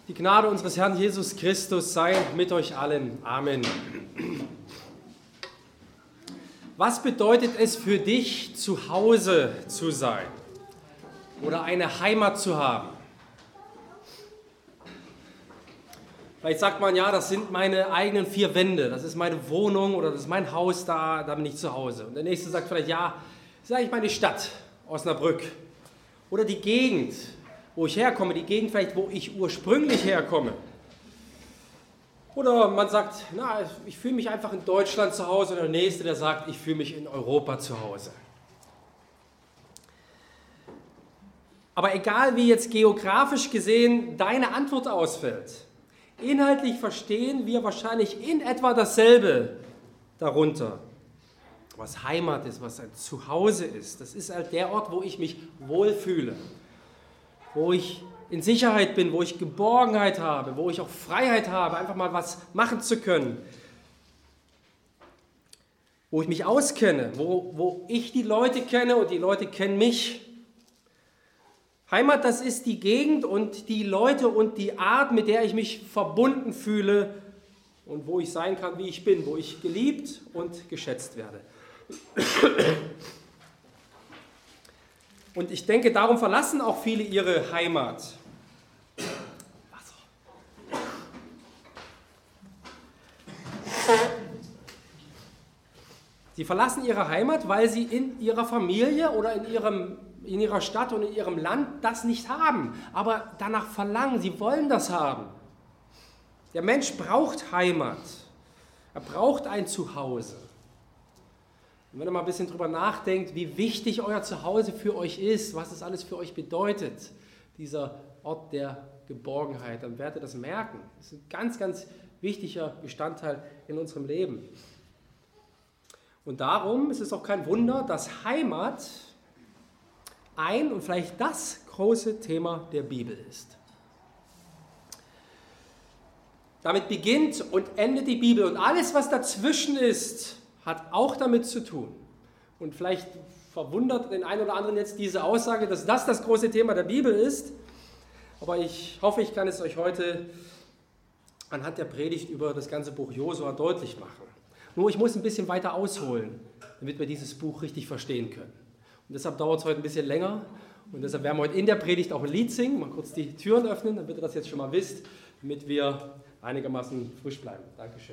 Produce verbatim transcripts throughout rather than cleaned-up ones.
Die Gnade unseres Herrn Jesus Christus sei mit euch allen. Amen. Was bedeutet es für dich, zu Hause zu sein oder eine Heimat zu haben? Vielleicht sagt man, ja, das sind meine eigenen vier Wände, das ist meine Wohnung oder das ist mein Haus, da, da bin ich zu Hause. Und der Nächste sagt vielleicht, ja, das ist eigentlich meine Stadt, Osnabrück. Oder die Gegend, wo ich herkomme, die Gegend vielleicht, wo ich ursprünglich herkomme. Oder man sagt, na, ich fühle mich einfach in Deutschland zu Hause. Und der Nächste, der sagt, ich fühle mich in Europa zu Hause. Aber egal, wie jetzt geografisch gesehen deine Antwort ausfällt, inhaltlich verstehen wir wahrscheinlich in etwa dasselbe darunter. Was Heimat ist, was ein Zuhause ist, das ist halt der Ort, wo ich mich wohlfühle, wo ich in Sicherheit bin, wo ich Geborgenheit habe, wo ich auch Freiheit habe, einfach mal was machen zu können, wo ich mich auskenne, wo, wo ich die Leute kenne und die Leute kennen mich. Heimat, das ist die Gegend und die Leute und die Art, mit der ich mich verbunden fühle und wo ich sein kann, wie ich bin, wo ich geliebt und geschätzt werde. Und ich denke, darum verlassen auch viele ihre Heimat. Wasser. Sie verlassen ihre Heimat, weil sie in ihrer Familie oder in ihrem in ihrer Stadt und in ihrem Land das nicht haben, aber danach verlangen, sie wollen das haben. Der Mensch braucht Heimat, er braucht ein Zuhause. Und wenn ihr mal ein bisschen drüber nachdenkt, wie wichtig euer Zuhause für euch ist, was es alles für euch bedeutet, dieser Ort der Geborgenheit, dann werdet ihr das merken. Das ist ein ganz, ganz wichtiger Bestandteil in unserem Leben. Und darum ist es auch kein Wunder, dass Heimat ein und vielleicht das große Thema der Bibel ist. Damit beginnt und endet die Bibel und alles, was dazwischen ist, hat auch damit zu tun. Und vielleicht verwundert den einen oder anderen jetzt diese Aussage, dass das das große Thema der Bibel ist. Aber ich hoffe, ich kann es euch heute anhand der Predigt über das ganze Buch Josua deutlich machen. Nur ich muss ein bisschen weiter ausholen, damit wir dieses Buch richtig verstehen können. Und deshalb dauert es heute ein bisschen länger und deshalb werden wir heute in der Predigt auch ein Lied singen. Mal kurz die Türen öffnen, damit ihr das jetzt schon mal wisst, damit wir einigermaßen frisch bleiben. Dankeschön.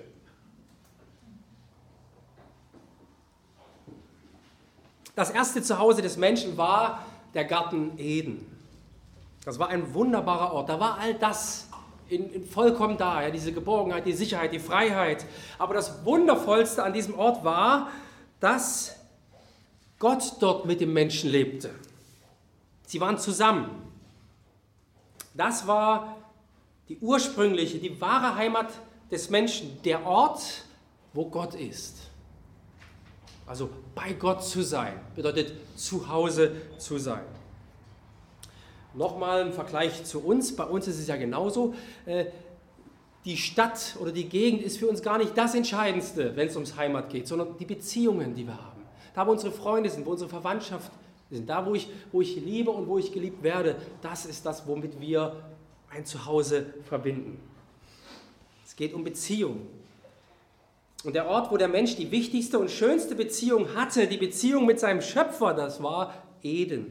Das erste Zuhause des Menschen war der Garten Eden. Das war ein wunderbarer Ort. Da war all das in, in vollkommen da, ja, diese Geborgenheit, die Sicherheit, die Freiheit. Aber das Wundervollste an diesem Ort war, dass Gott dort mit dem Menschen lebte. Sie waren zusammen. Das war die ursprüngliche, die wahre Heimat des Menschen, der Ort, wo Gott ist. Also bei Gott zu sein, bedeutet zu Hause zu sein. Nochmal ein Vergleich zu uns, bei uns ist es ja genauso. Die Stadt oder die Gegend ist für uns gar nicht das Entscheidendste, wenn es ums Heimat geht, sondern die Beziehungen, die wir haben. Da, wo unsere Freunde sind, wo unsere Verwandtschaft sind, da, wo ich, wo ich liebe und wo ich geliebt werde, das ist das, womit wir ein Zuhause verbinden. Es geht um Beziehung. Und der Ort, wo der Mensch die wichtigste und schönste Beziehung hatte, die Beziehung mit seinem Schöpfer, das war Eden.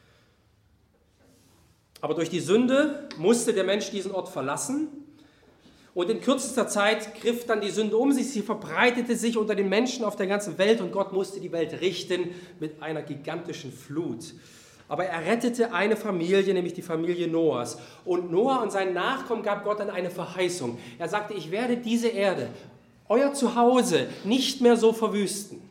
Aber durch die Sünde musste der Mensch diesen Ort verlassen. Und in kürzester Zeit griff dann die Sünde um sich, sie verbreitete sich unter den Menschen auf der ganzen Welt und Gott musste die Welt richten mit einer gigantischen Flut. Aber er rettete eine Familie, nämlich die Familie Noahs. Und Noah und seinen Nachkommen gab Gott dann eine Verheißung. Er sagte, ich werde diese Erde, euer Zuhause, nicht mehr so verwüsten.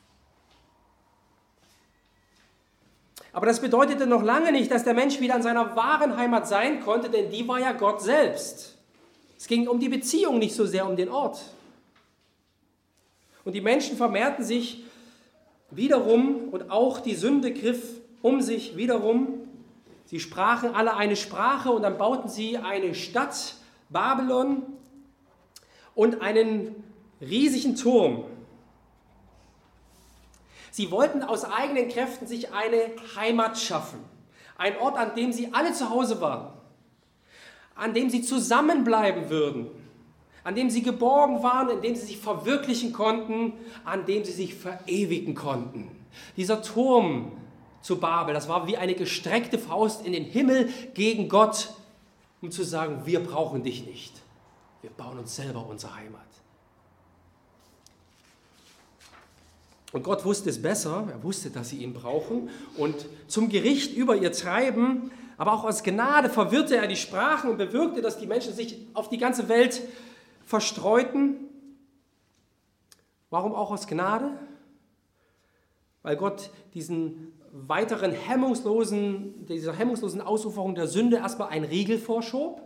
Aber das bedeutete noch lange nicht, dass der Mensch wieder an seiner wahren Heimat sein konnte, denn die war ja Gott selbst. Es ging um die Beziehung, nicht so sehr um den Ort. Und die Menschen vermehrten sich wiederum und auch die Sünde griff um sich wiederum. Sie sprachen alle eine Sprache und dann bauten sie eine Stadt, Babylon, und einen riesigen Turm. Sie wollten aus eigenen Kräften sich eine Heimat schaffen, ein Ort, an dem sie alle zu Hause waren. an dem sie zusammenbleiben würden, an dem sie geborgen waren, in dem sie sich verwirklichen konnten, an dem sie sich verewigen konnten. Dieser Turm zu Babel, das war wie eine gestreckte Faust in den Himmel gegen Gott, um zu sagen, wir brauchen dich nicht. Wir bauen uns selber unsere Heimat. Und Gott wusste es besser, er wusste, dass sie ihn brauchen. Und zum Gericht über ihr Treiben, aber auch aus Gnade verwirrte er die Sprachen und bewirkte, dass die Menschen sich auf die ganze Welt verstreuten. Warum auch aus Gnade? Weil Gott diesen weiteren hemmungslosen, dieser hemmungslosen Ausuferung der Sünde erstmal einen Riegel vorschob.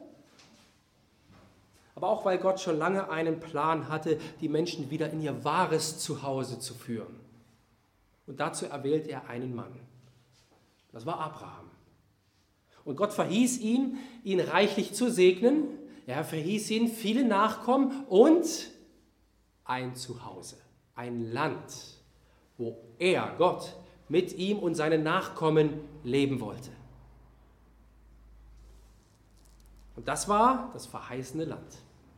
Aber auch weil Gott schon lange einen Plan hatte, die Menschen wieder in ihr wahres Zuhause zu führen. Und dazu erwählt er einen Mann. Das war Abraham. Und Gott verhieß ihm, ihn reichlich zu segnen. Er verhieß ihm viele Nachkommen und ein Zuhause, ein Land, wo er, Gott, mit ihm und seinen Nachkommen leben wollte. Und das war das verheißene Land.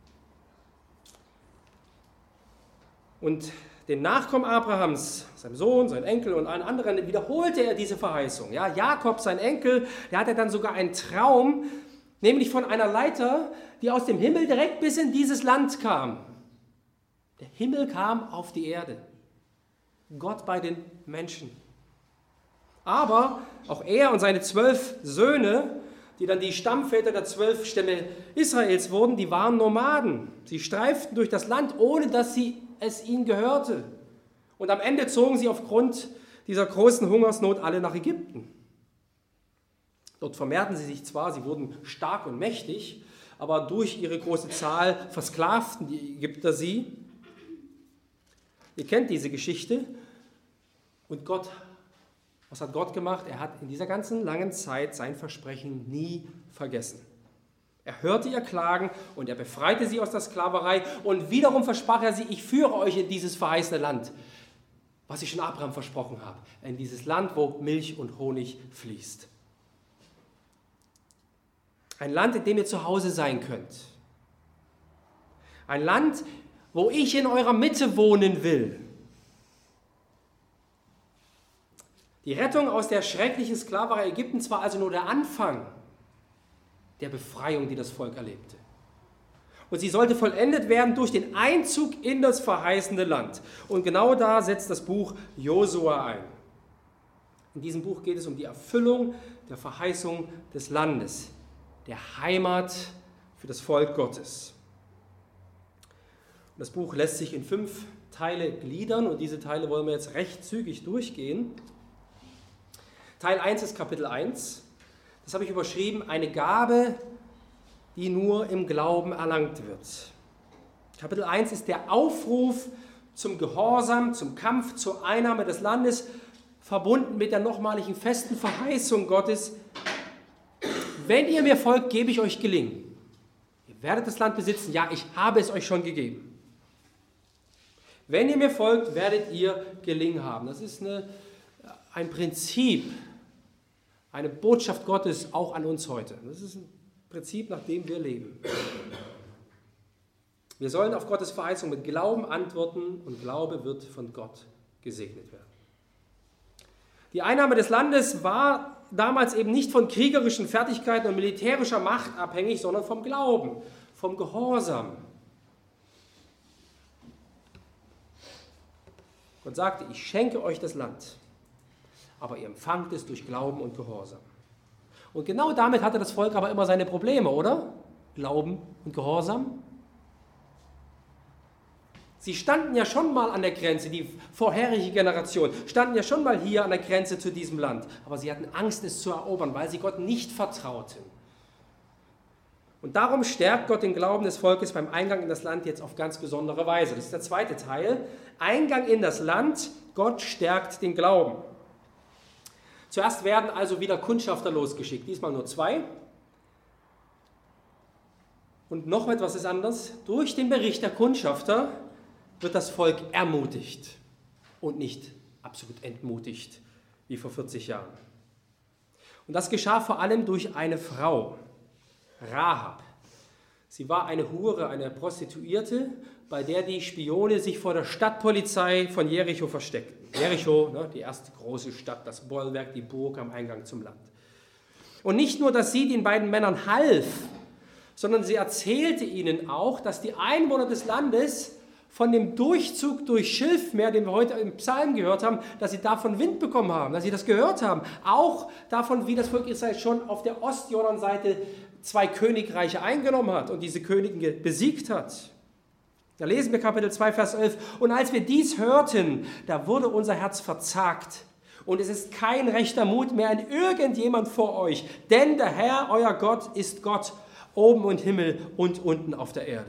Und den Nachkommen Abrahams, seinem Sohn, seinen Enkel und allen anderen, wiederholte er diese Verheißung. Ja, Jakob, sein Enkel, der hatte dann sogar einen Traum, nämlich von einer Leiter, die aus dem Himmel direkt bis in dieses Land kam. Der Himmel kam auf die Erde. Gott bei den Menschen. Aber auch er und seine zwölf Söhne, die dann die Stammväter der zwölf Stämme Israels wurden, die waren Nomaden. Sie streiften durch das Land, ohne dass sie es ihnen gehörte. Und am Ende zogen sie aufgrund dieser großen Hungersnot alle nach Ägypten. Dort vermehrten sie sich zwar, sie wurden stark und mächtig, aber durch ihre große Zahl versklavten die Ägypter sie. Ihr kennt diese Geschichte. Und Gott, was hat Gott gemacht? Er hat in dieser ganzen langen Zeit sein Versprechen nie vergessen. Er hörte ihr Klagen und er befreite sie aus der Sklaverei und wiederum versprach er sie, ich führe euch in dieses verheißene Land, was ich schon Abraham versprochen habe, in dieses Land, wo Milch und Honig fließt. Ein Land, in dem ihr zu Hause sein könnt. Ein Land, wo ich in eurer Mitte wohnen will. Die Rettung aus der schrecklichen Sklaverei Ägyptens war also nur der Anfang der Befreiung, die das Volk erlebte. Und sie sollte vollendet werden durch den Einzug in das verheißene Land. Und genau da setzt das Buch Josua ein. In diesem Buch geht es um die Erfüllung der Verheißung des Landes, der Heimat für das Volk Gottes. Und das Buch lässt sich in fünf Teile gliedern und diese Teile wollen wir jetzt recht zügig durchgehen. Teil eins ist Kapitel eins. Das habe ich überschrieben, eine Gabe, die nur im Glauben erlangt wird. Kapitel eins ist der Aufruf zum Gehorsam, zum Kampf, zur Einnahme des Landes, verbunden mit der nochmaligen festen Verheißung Gottes. Wenn ihr mir folgt, gebe ich euch Gelingen. Ihr werdet das Land besitzen, ja, ich habe es euch schon gegeben. Wenn ihr mir folgt, werdet ihr Gelingen haben. Das ist eine, ein Prinzip, eine Botschaft Gottes auch an uns heute. Das ist ein Prinzip, nach dem wir leben. Wir sollen auf Gottes Verheißung mit Glauben antworten und Glaube wird von Gott gesegnet werden. Die Einnahme des Landes war damals eben nicht von kriegerischen Fertigkeiten und militärischer Macht abhängig, sondern vom Glauben, vom Gehorsam. Gott sagte, ich schenke euch das Land, aber ihr empfangt es durch Glauben und Gehorsam. Und genau damit hatte das Volk aber immer seine Probleme, oder? Glauben und Gehorsam. Sie standen ja schon mal an der Grenze, die vorherige Generation, standen ja schon mal hier an der Grenze zu diesem Land. Aber sie hatten Angst, es zu erobern, weil sie Gott nicht vertrauten. Und darum stärkt Gott den Glauben des Volkes beim Eingang in das Land jetzt auf ganz besondere Weise. Das ist der zweite Teil. Eingang in das Land, Gott stärkt den Glauben. Zuerst werden also wieder Kundschafter losgeschickt, diesmal nur zwei. Und noch etwas ist anders. Durch den Bericht der Kundschafter wird das Volk ermutigt und nicht absolut entmutigt, wie vor vierzig Jahren. Und das geschah vor allem durch eine Frau, Rahab. Sie war eine Hure, eine Prostituierte, bei der die Spione sich vor der Stadtpolizei von Jericho versteckten. Jericho, ne, die erste große Stadt, das Bollwerk, die Burg am Eingang zum Land. Und nicht nur, dass sie den beiden Männern half, sondern sie erzählte ihnen auch, dass die Einwohner des Landes von dem Durchzug durch Schilfmeer, den wir heute im Psalm gehört haben, dass sie davon Wind bekommen haben, dass sie das gehört haben. Auch davon, wie das Volk Israel schon auf der Ostjordanseite zwei Königreiche eingenommen hat und diese Könige besiegt hat. Da lesen wir Kapitel zwei, Vers elf. Und als wir dies hörten, da wurde unser Herz verzagt. Und es ist kein rechter Mut mehr in irgendjemand vor euch. Denn der Herr, euer Gott, ist Gott, oben im Himmel und unten auf der Erde.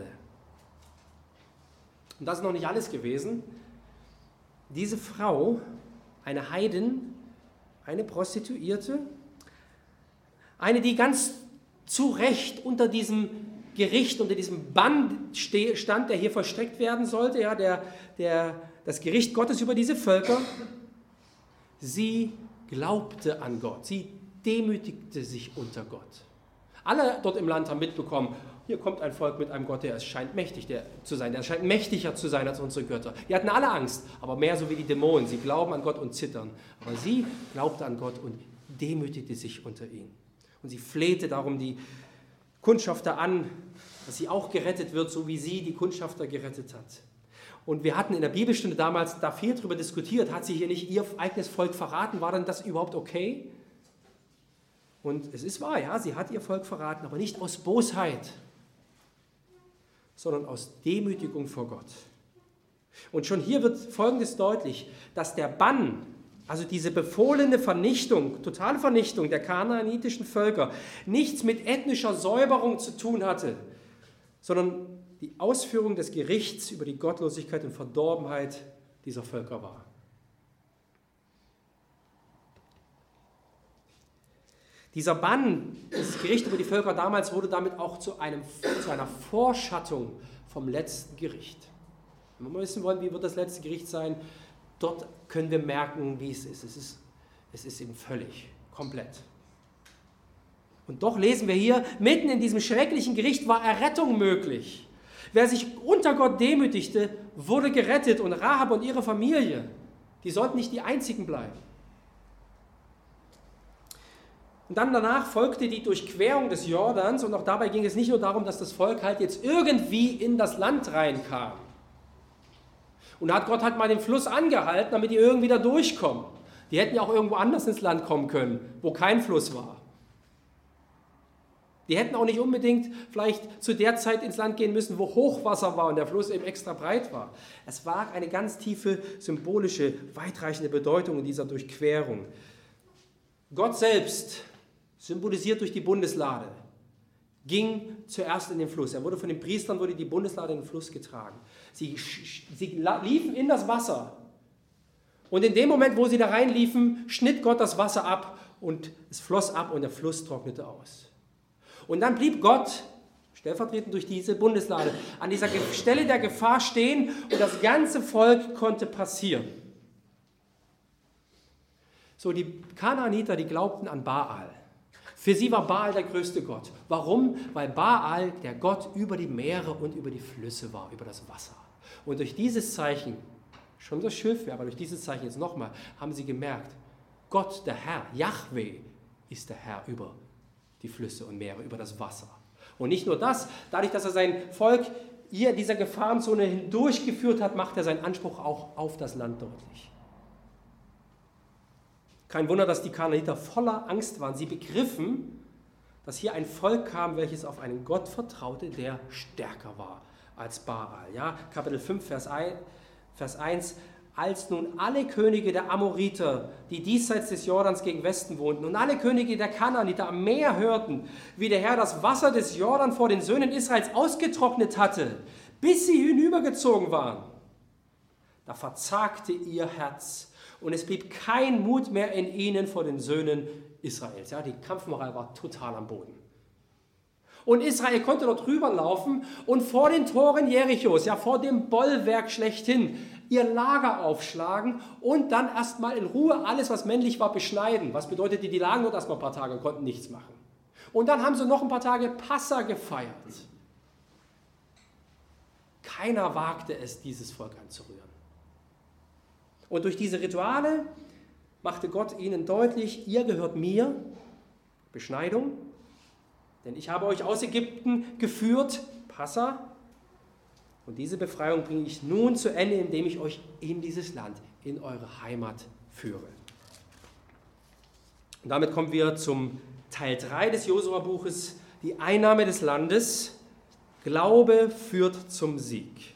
Und das ist noch nicht alles gewesen. Diese Frau, eine Heidin, eine Prostituierte, eine, die ganz zu Recht unter diesem Gericht, unter diesem Bann stand, der hier vollstreckt werden sollte, ja, der, der, das Gericht Gottes über diese Völker, sie glaubte an Gott, sie demütigte sich unter Gott. Alle dort im Land haben mitbekommen, hier kommt ein Volk mit einem Gott, der es scheint mächtig der, zu sein, der scheint mächtiger zu sein als unsere Götter. Die hatten alle Angst, aber mehr so wie die Dämonen. Sie glauben an Gott und zittern. Aber sie glaubte an Gott und demütigte sich unter ihn. Und sie flehte darum die Kundschafter an, dass sie auch gerettet wird, so wie sie die Kundschafter gerettet hat. Und wir hatten in der Bibelstunde damals da viel darüber diskutiert, hat sie hier nicht ihr eigenes Volk verraten? War denn das überhaupt okay? Und es ist wahr, ja, sie hat ihr Volk verraten, aber nicht aus Bosheit, sondern aus Demütigung vor Gott. Und schon hier wird Folgendes deutlich, dass der Bann, also diese befohlene Vernichtung, totale Vernichtung der kanaanitischen Völker, nichts mit ethnischer Säuberung zu tun hatte, sondern die Ausführung des Gerichts über die Gottlosigkeit und Verdorbenheit dieser Völker war. Dieser Bann, das Gericht über die Völker damals, wurde damit auch zu, einem, zu einer Vorschattung vom letzten Gericht. Wenn wir wissen wollen, wie wird das letzte Gericht sein, dort können wir merken, wie es ist. Es ist, es ist eben völlig, komplett. Und doch lesen wir hier, mitten in diesem schrecklichen Gericht war Errettung möglich. Wer sich unter Gott demütigte, wurde gerettet. Und Rahab und ihre Familie, die sollten nicht die einzigen bleiben. Und dann danach folgte die Durchquerung des Jordans und auch dabei ging es nicht nur darum, dass das Volk halt jetzt irgendwie in das Land reinkam. Und da hat Gott halt mal den Fluss angehalten, damit die irgendwie da durchkommen. Die hätten ja auch irgendwo anders ins Land kommen können, wo kein Fluss war. Die hätten auch nicht unbedingt vielleicht zu der Zeit ins Land gehen müssen, wo Hochwasser war und der Fluss eben extra breit war. Es war eine ganz tiefe, symbolische, weitreichende Bedeutung in dieser Durchquerung. Gott selbst, symbolisiert durch die Bundeslade, ging zuerst in den Fluss. Er wurde von den Priestern, wurde die Bundeslade in den Fluss getragen. Sie, sie liefen in das Wasser. Und in dem Moment, wo sie da reinliefen, schnitt Gott das Wasser ab und es floss ab und der Fluss trocknete aus. Und dann blieb Gott, stellvertretend durch diese Bundeslade, an dieser Stelle der Gefahr stehen und das ganze Volk konnte passieren. So, die Kanaaniter, die glaubten an Baal. Für sie war Baal der größte Gott. Warum? Weil Baal der Gott über die Meere und über die Flüsse war, über das Wasser. Und durch dieses Zeichen, schon das Schilfmeer, aber durch dieses Zeichen jetzt nochmal, haben sie gemerkt, Gott, der Herr, Jahwe, ist der Herr über die Flüsse und Meere, über das Wasser. Und nicht nur das, dadurch, dass er sein Volk hier in dieser Gefahrenzone hindurchgeführt hat, macht er seinen Anspruch auch auf das Land deutlich. Kein Wunder, dass die Kanaaniter voller Angst waren. Sie begriffen, dass hier ein Volk kam, welches auf einen Gott vertraute, der stärker war als Baal. Ja, Kapitel fünf, Vers eins. Als nun alle Könige der Amoriter, die diesseits des Jordans gegen Westen wohnten, und alle Könige der Kanaaniter am Meer hörten, wie der Herr das Wasser des Jordan vor den Söhnen Israels ausgetrocknet hatte, bis sie hinübergezogen waren, da verzagte ihr Herz. Und es blieb kein Mut mehr in ihnen vor den Söhnen Israels. Ja, die Kampfmoral war total am Boden. Und Israel konnte dort rüberlaufen und vor den Toren Jerichos, ja vor dem Bollwerk schlechthin, ihr Lager aufschlagen und dann erstmal in Ruhe alles, was männlich war, beschneiden. Was bedeutete, die lagen dort erstmal ein paar Tage und konnten nichts machen. Und dann haben sie noch ein paar Tage Passa gefeiert. Keiner wagte es, dieses Volk anzurühren. Und durch diese Rituale machte Gott ihnen deutlich, ihr gehört mir, Beschneidung, denn ich habe euch aus Ägypten geführt, Passa, und diese Befreiung bringe ich nun zu Ende, indem ich euch in dieses Land, in eure Heimat führe. Und damit kommen wir zum Teil drei des Josua-Buches, die Einnahme des Landes. Glaube führt zum Sieg.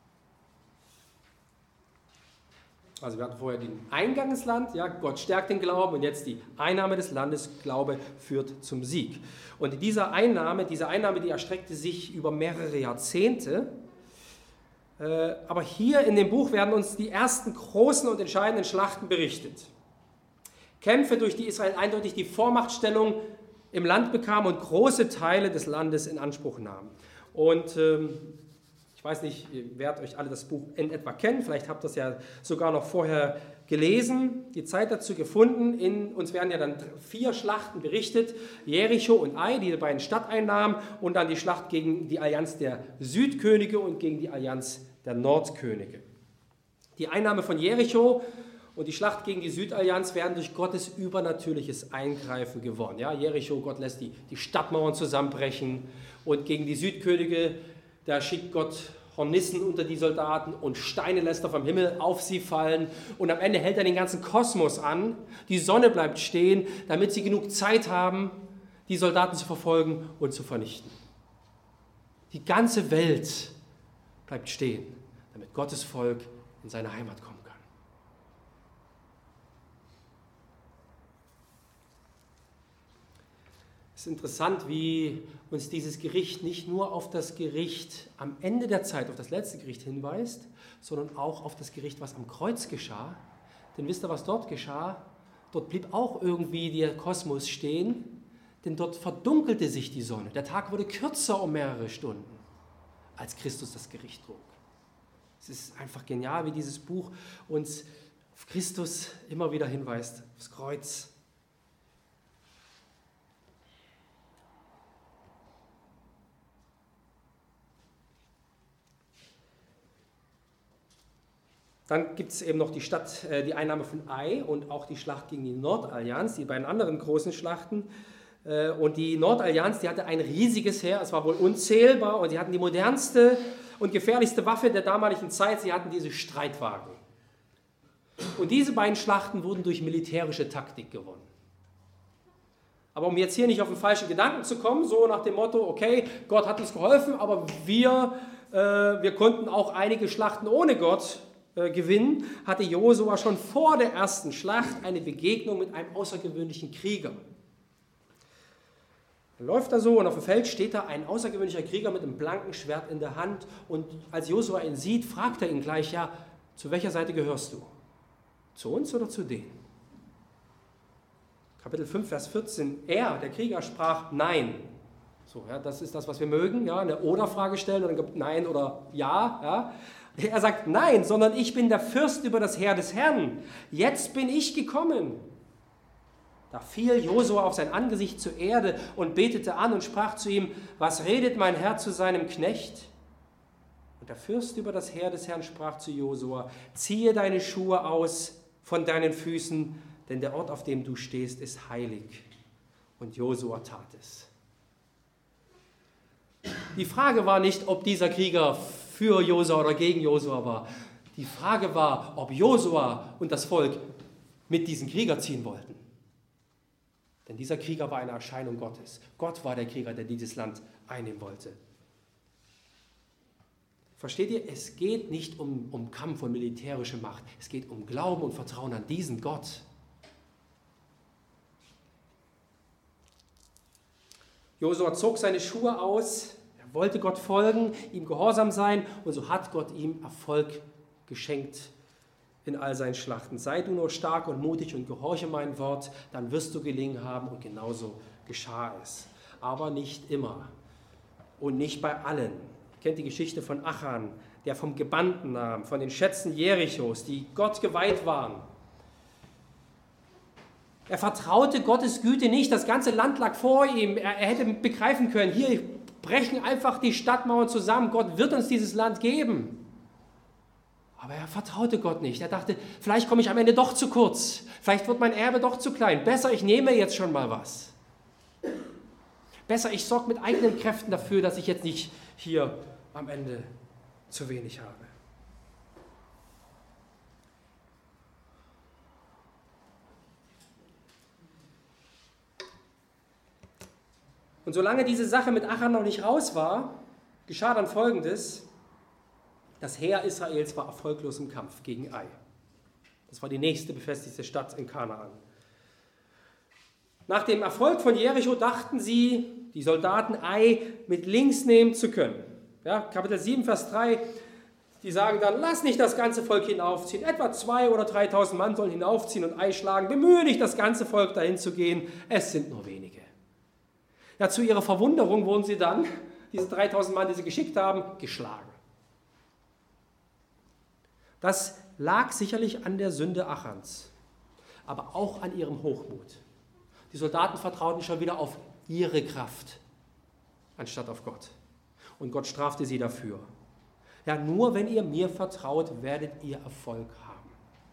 Also wir hatten vorher den Eingang ins Land, ja, Gott stärkt den Glauben, und jetzt die Einnahme des Landes, Glaube führt zum Sieg. Und diese Einnahme, diese Einnahme, die erstreckte sich über mehrere Jahrzehnte. Äh, aber hier in dem Buch werden uns die ersten großen und entscheidenden Schlachten berichtet. Kämpfe, durch die Israel eindeutig die Vormachtstellung im Land bekam und große Teile des Landes in Anspruch nahm. Und ähm, ich weiß nicht, ihr werdet euch alle das Buch in etwa kennen, vielleicht habt ihr es ja sogar noch vorher gelesen, die Zeit dazu gefunden. In, uns werden ja dann vier Schlachten berichtet, Jericho und Ai, die beiden Stadteinnahmen, und dann die Schlacht gegen die Allianz der Südkönige und gegen die Allianz der Nordkönige. Die Einnahme von Jericho und die Schlacht gegen die Südallianz werden durch Gottes übernatürliches Eingreifen gewonnen. Ja, Jericho, Gott lässt die, die Stadtmauern zusammenbrechen, und gegen die Südkönige, da schickt Gott Hornissen unter die Soldaten und Steine lässt er vom Himmel auf sie fallen, und am Ende hält er den ganzen Kosmos an. Die Sonne bleibt stehen, damit sie genug Zeit haben, die Soldaten zu verfolgen und zu vernichten. Die ganze Welt bleibt stehen, damit Gottes Volk in seine Heimat kommen kann. Es ist interessant, wie uns dieses Gericht nicht nur auf das Gericht am Ende der Zeit, auf das letzte Gericht hinweist, sondern auch auf das Gericht, was am Kreuz geschah. Denn wisst ihr, was dort geschah? Dort blieb auch irgendwie der Kosmos stehen, denn dort verdunkelte sich die Sonne. Der Tag wurde kürzer um mehrere Stunden, als Christus das Gericht trug. Es ist einfach genial, wie dieses Buch uns auf Christus immer wieder hinweist, aufs Kreuz. Dann gibt es eben noch die Stadt, äh, die Einnahme von Ai und auch die Schlacht gegen die Nordallianz, die beiden anderen großen Schlachten. Äh, und die Nordallianz, die hatte ein riesiges Heer, es war wohl unzählbar, und sie hatten die modernste und gefährlichste Waffe der damaligen Zeit, sie hatten diese Streitwagen. Und diese beiden Schlachten wurden durch militärische Taktik gewonnen. Aber um jetzt hier nicht auf den falschen Gedanken zu kommen, so nach dem Motto, okay, Gott hat uns geholfen, aber wir, äh, wir konnten auch einige Schlachten ohne Gott gewinnen, hatte Josua schon vor der ersten Schlacht eine Begegnung mit einem außergewöhnlichen Krieger. Er läuft da so, und auf dem Feld steht da ein außergewöhnlicher Krieger mit einem blanken Schwert in der Hand, und als Josua ihn sieht, fragt er ihn gleich, ja, zu welcher Seite gehörst du? Zu uns oder zu denen? Kapitel fünf, Vers vierzehn, er, der Krieger, sprach Nein. So, ja, das ist das, was wir mögen, ja, eine Oder-Frage stellen, und dann gibt Nein oder Ja, ja. Er sagt, nein, sondern ich bin der Fürst über das Heer des Herrn. Jetzt bin ich gekommen. Da fiel Josua auf sein Angesicht zur Erde und betete an und sprach zu ihm, was redet mein Herr zu seinem Knecht? Und der Fürst über das Heer des Herrn sprach zu Josua, ziehe deine Schuhe aus von deinen Füßen, denn der Ort, auf dem du stehst, ist heilig. Und Josua tat es. Die Frage war nicht, ob dieser Krieger für Josua oder gegen Josua war. Die Frage war, ob Josua und das Volk mit diesem Krieger ziehen wollten. Denn dieser Krieger war eine Erscheinung Gottes. Gott war der Krieger, der dieses Land einnehmen wollte. Versteht ihr? Es geht nicht um, um Kampf und militärische Macht. Es geht um Glauben und Vertrauen an diesen Gott. Josua zog seine Schuhe aus, er wollte Gott folgen, ihm gehorsam sein, und so hat Gott ihm Erfolg geschenkt in all seinen Schlachten. Sei du nur stark und mutig und gehorche mein Wort, dann wirst du gelingen haben, und genauso geschah es. Aber nicht immer und nicht bei allen. Ihr kennt die Geschichte von Achan, der vom Gebannten nahm, von den Schätzen Jerichos, die Gott geweiht waren. Er vertraute Gottes Güte nicht, das ganze Land lag vor ihm, er, er hätte begreifen können, hier, brechen einfach die Stadtmauern zusammen. Gott wird uns dieses Land geben. Aber er vertraute Gott nicht. Er dachte, vielleicht komme ich am Ende doch zu kurz. Vielleicht wird mein Erbe doch zu klein. Besser, ich nehme jetzt schon mal was. Besser, ich sorge mit eigenen Kräften dafür, dass ich jetzt nicht hier am Ende zu wenig habe. Und solange diese Sache mit Achan noch nicht raus war, geschah dann Folgendes. Das Heer Israels war erfolglos im Kampf gegen Ai. Das war die nächste befestigte Stadt in Kanaan. Nach dem Erfolg von Jericho dachten sie, die Soldaten, Ai mit links nehmen zu können. Ja, Kapitel sieben, Vers drei, die sagen dann, lass nicht das ganze Volk hinaufziehen. Etwa zweitausend oder dreitausend Mann sollen hinaufziehen und Ai schlagen. Bemühe nicht, das ganze Volk dahin zu gehen. Es sind nur wenige. Ja, zu ihrer Verwunderung wurden sie dann, diese dreitausend Mann, die sie geschickt haben, geschlagen. Das lag sicherlich an der Sünde Achans, aber auch an ihrem Hochmut. Die Soldaten vertrauten schon wieder auf ihre Kraft, anstatt auf Gott. Und Gott strafte sie dafür. Ja, nur wenn ihr mir vertraut, werdet ihr Erfolg haben.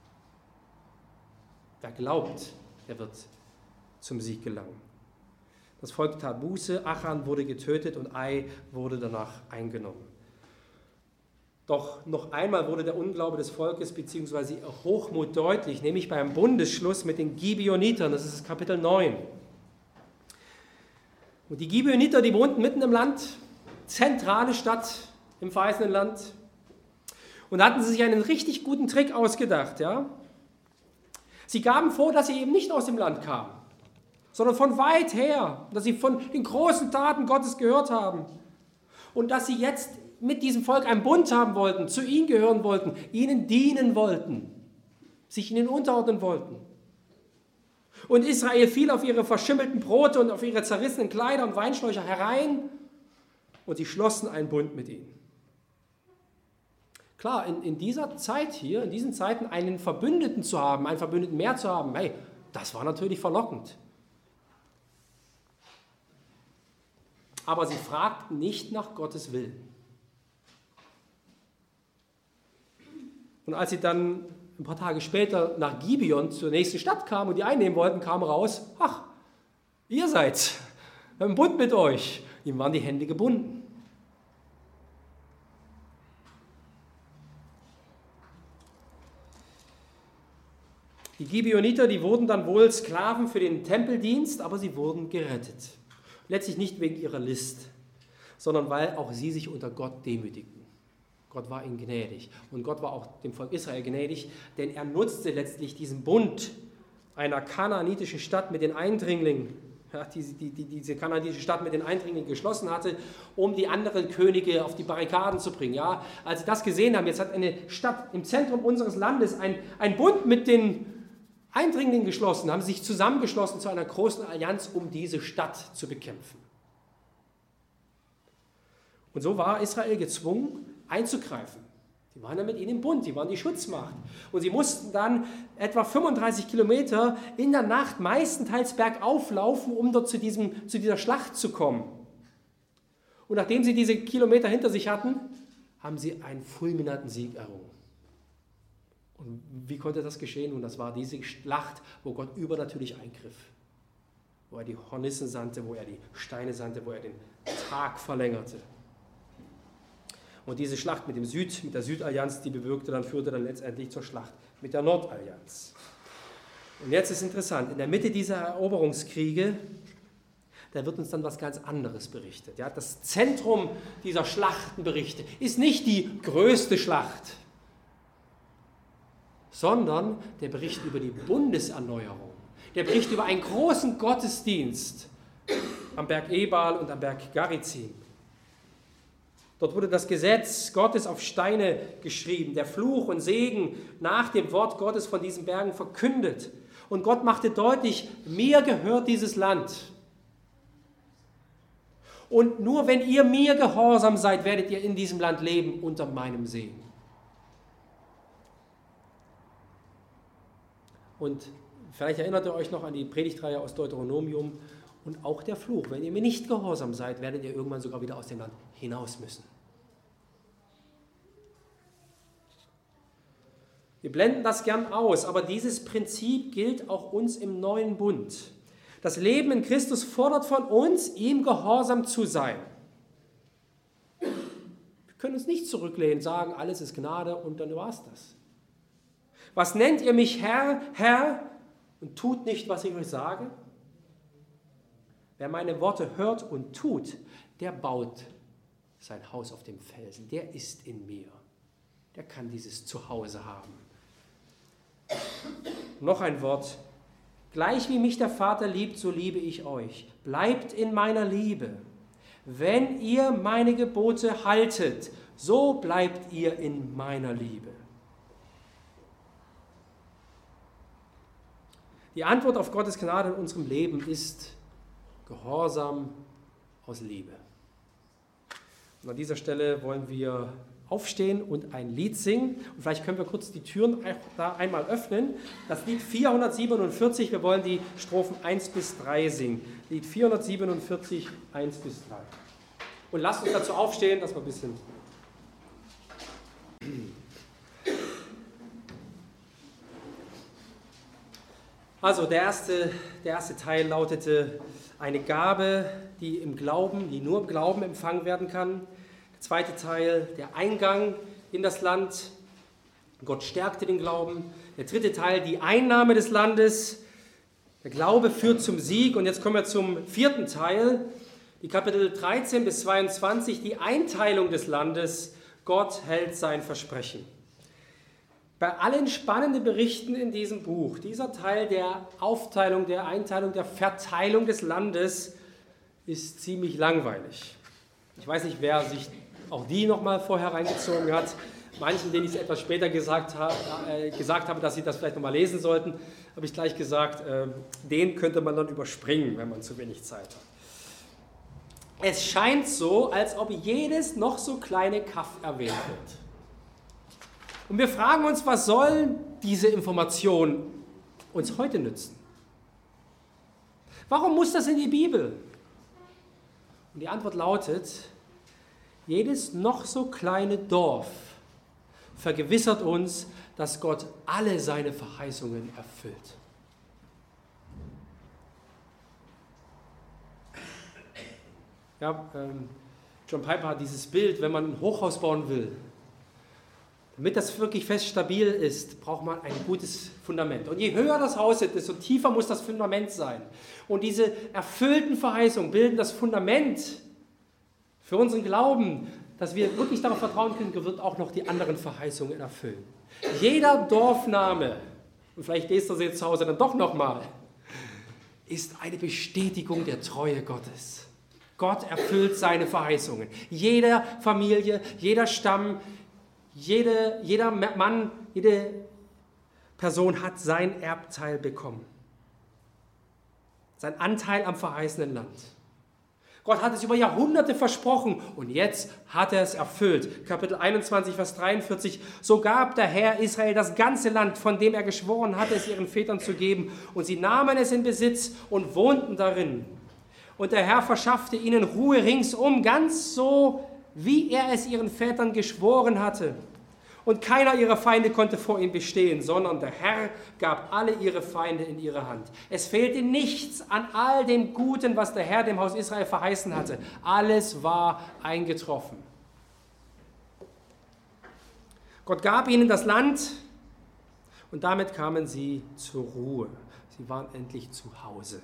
Wer glaubt, der wird zum Sieg gelangen. Das Volk tat Buße, Achan wurde getötet und Ai wurde danach eingenommen. Doch noch einmal wurde der Unglaube des Volkes bzw. ihr Hochmut deutlich, nämlich beim Bundesschluss mit den Gibeonitern, das ist Kapitel neun. Und die Gibeoniter, die wohnten mitten im Land, zentrale Stadt im verheißenen Land. Und da hatten sie sich einen richtig guten Trick ausgedacht. Ja? Sie gaben vor, dass sie eben nicht aus dem Land kamen, sondern von weit her, dass sie von den großen Taten Gottes gehört haben und dass sie jetzt mit diesem Volk einen Bund haben wollten, zu ihnen gehören wollten, ihnen dienen wollten, sich ihnen unterordnen wollten. Und Israel fiel auf ihre verschimmelten Brote und auf ihre zerrissenen Kleider und Weinschläuche herein und sie schlossen einen Bund mit ihnen. Klar, in, in dieser Zeit hier, in diesen Zeiten einen Verbündeten zu haben, einen Verbündeten mehr zu haben, hey, das war natürlich verlockend. Aber sie fragten nicht nach Gottes Willen. Und als sie dann ein paar Tage später nach Gibeon zur nächsten Stadt kamen und die einnehmen wollten, kam raus, ach, ihr seid's, wir haben einen Bund mit euch. Ihm waren die Hände gebunden. Die Gibeoniter, die wurden dann wohl Sklaven für den Tempeldienst, aber sie wurden gerettet. Letztlich nicht wegen ihrer List, sondern weil auch sie sich unter Gott demütigten. Gott war ihnen gnädig und Gott war auch dem Volk Israel gnädig, denn er nutzte letztlich diesen Bund einer kanaanitischen Stadt mit den Eindringlingen, ja, die, die, die diese kanaanitische Stadt mit den Eindringlingen geschlossen hatte, um die anderen Könige auf die Barrikaden zu bringen. Ja, als sie das gesehen haben, jetzt hat eine Stadt im Zentrum unseres Landes ein, ein Bund mit den Eindringlingen geschlossen, haben sich zusammengeschlossen zu einer großen Allianz, um diese Stadt zu bekämpfen. Und so war Israel gezwungen, einzugreifen. Die waren ja mit ihnen im Bund, die waren die Schutzmacht. Und sie mussten dann etwa fünfunddreißig Kilometer in der Nacht meistenteils bergauf laufen, um dort zu, diesem, zu dieser Schlacht zu kommen. Und nachdem sie diese Kilometer hinter sich hatten, haben sie einen fulminanten Sieg errungen. Und wie konnte das geschehen? Und das war diese Schlacht, wo Gott übernatürlich eingriff. Wo er die Hornissen sandte, wo er die Steine sandte, wo er den Tag verlängerte. Und diese Schlacht mit, dem Süd, mit der Südallianz, die bewirkte dann, führte dann letztendlich zur Schlacht mit der Nordallianz. Und jetzt ist interessant, in der Mitte dieser Eroberungskriege, da wird uns dann was ganz anderes berichtet. Ja, das Zentrum dieser Schlachtenberichte ist nicht die größte Schlacht, sondern der Bericht über die Bundeserneuerung, der Bericht über einen großen Gottesdienst am Berg Ebal und am Berg Garizim. Dort wurde das Gesetz Gottes auf Steine geschrieben, der Fluch und Segen nach dem Wort Gottes von diesen Bergen verkündet. Und Gott machte deutlich, mir gehört dieses Land. Und nur wenn ihr mir gehorsam seid, werdet ihr in diesem Land leben unter meinem Segen. Und vielleicht erinnert ihr euch noch an die Predigtreihe aus Deuteronomium. Und auch der Fluch, wenn ihr mir nicht gehorsam seid, werdet ihr irgendwann sogar wieder aus dem Land hinaus müssen. Wir blenden das gern aus, aber dieses Prinzip gilt auch uns im neuen Bund. Das Leben in Christus fordert von uns, ihm gehorsam zu sein. Wir können uns nicht zurücklehnen, sagen, alles ist Gnade und dann war es das. Was nennt ihr mich Herr, Herr und tut nicht, was ich euch sage? Wer meine Worte hört und tut, der baut sein Haus auf dem Felsen. Der ist in mir. Der kann dieses Zuhause haben. Noch ein Wort. Gleich wie mich der Vater liebt, so liebe ich euch. Bleibt in meiner Liebe. Wenn ihr meine Gebote haltet, so bleibt ihr in meiner Liebe. Die Antwort auf Gottes Gnade in unserem Leben ist Gehorsam aus Liebe. Und an dieser Stelle wollen wir aufstehen und ein Lied singen. Und vielleicht können wir kurz die Türen da einmal öffnen. Das Lied vierhundertsiebenundvierzig, wir wollen die Strophen eins bis drei singen. Lied vierhundertsiebenundvierzig, eins bis drei. Und lasst uns dazu aufstehen, dass wir ein bisschen... Also der erste, der erste Teil lautete, eine Gabe, die im Glauben, die nur im Glauben empfangen werden kann. Der zweite Teil, der Eingang in das Land. Gott stärkte den Glauben. Der dritte Teil, die Einnahme des Landes. Der Glaube führt zum Sieg. Und jetzt kommen wir zum vierten Teil, die Kapitel dreizehn bis zweiundzwanzig, die Einteilung des Landes. Gott hält sein Versprechen. Bei allen spannenden Berichten in diesem Buch, dieser Teil der Aufteilung, der Einteilung, der Verteilung des Landes ist ziemlich langweilig. Ich weiß nicht, wer sich auch die nochmal vorher reingezogen hat. Manchen, denen ich es etwas später gesagt habe, äh, gesagt habe, dass sie das vielleicht nochmal lesen sollten, habe ich gleich gesagt, äh, den könnte man dann überspringen, wenn man zu wenig Zeit hat. Es scheint so, als ob jedes noch so kleine Kaff erwähnt wird. Und wir fragen uns, was soll diese Information uns heute nützen? Warum muss das in die Bibel? Und die Antwort lautet, jedes noch so kleine Dorf vergewissert uns, dass Gott alle seine Verheißungen erfüllt. Ja, ähm, John Piper hat dieses Bild, wenn man ein Hochhaus bauen will, damit das wirklich fest stabil ist, braucht man ein gutes Fundament. Und je höher das Haus ist, desto tiefer muss das Fundament sein. Und diese erfüllten Verheißungen bilden das Fundament für unseren Glauben, dass wir wirklich darauf vertrauen können, wird auch noch die anderen Verheißungen erfüllen. Jeder Dorfname, und vielleicht lest ihr sie jetzt zu Hause dann doch nochmal, ist eine Bestätigung der Treue Gottes. Gott erfüllt seine Verheißungen. Jede Familie, jeder Stamm, Jede, jeder Mann, jede Person hat sein Erbteil bekommen. Sein Anteil am verheißenen Land. Gott hat es über Jahrhunderte versprochen und jetzt hat er es erfüllt. Kapitel einundzwanzig, Vers dreiundvierzig. So gab der Herr Israel das ganze Land, von dem er geschworen hatte, es ihren Vätern zu geben. Und sie nahmen es in Besitz und wohnten darin. Und der Herr verschaffte ihnen Ruhe ringsum, ganz so, wie er es ihren Vätern geschworen hatte. Und keiner ihrer Feinde konnte vor ihm bestehen, sondern der Herr gab alle ihre Feinde in ihre Hand. Es fehlte nichts an all dem Guten, was der Herr dem Haus Israel verheißen hatte. Alles war eingetroffen. Gott gab ihnen das Land und damit kamen sie zur Ruhe. Sie waren endlich zu Hause.